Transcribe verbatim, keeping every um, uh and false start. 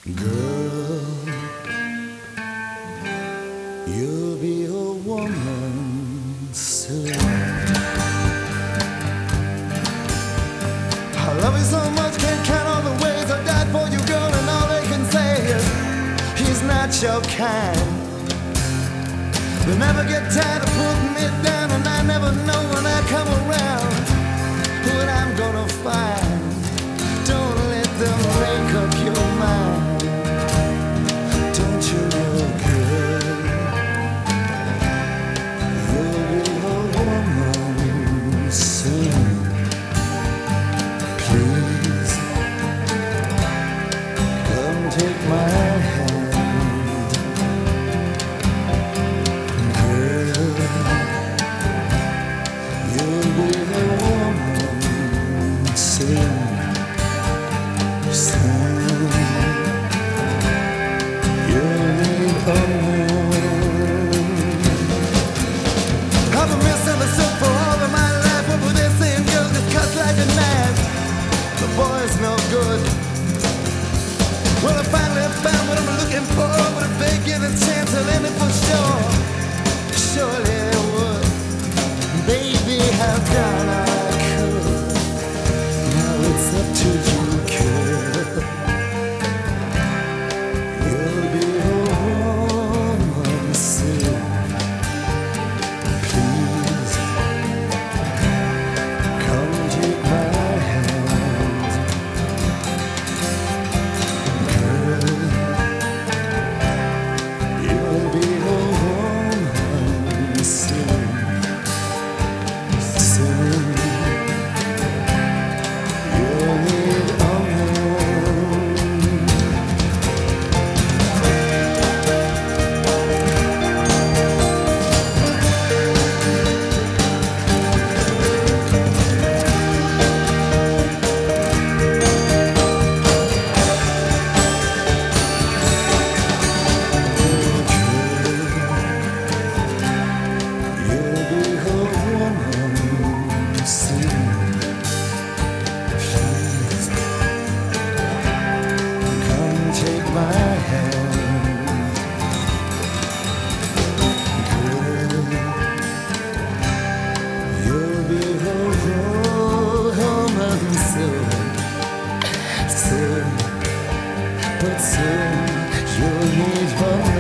Girl, you'll be a woman soon. I love you so much, can't count all the ways I died for you, girl, and all they can say is he's not your kind. They never get tired of putting me down, and I never know when I come around what I'm gonna find. Don't let them make up your mind. Don't you know, girl, you'll be a woman soon. Please, come take my hand. Girl, you'll be a woman soon. Soon, you'll need a woman. I've been misunderstood for all of my life. What were they saying? Girls just cut like a knife. The boy's no good. Well, I finally found what I'm looking for, but if they give a chance, I'll end it for sure. Surely they would. Baby, I've done all I could. Now it's up to you, girl. You'll be a woman soon. Please, come take my hand. Girl, you'll be a woman soon. Soon, you'll need a woman. You'll be a woman soon. Please, come take my hand. Girl, you'll be a woman soon. Soon, but soon you'll need one.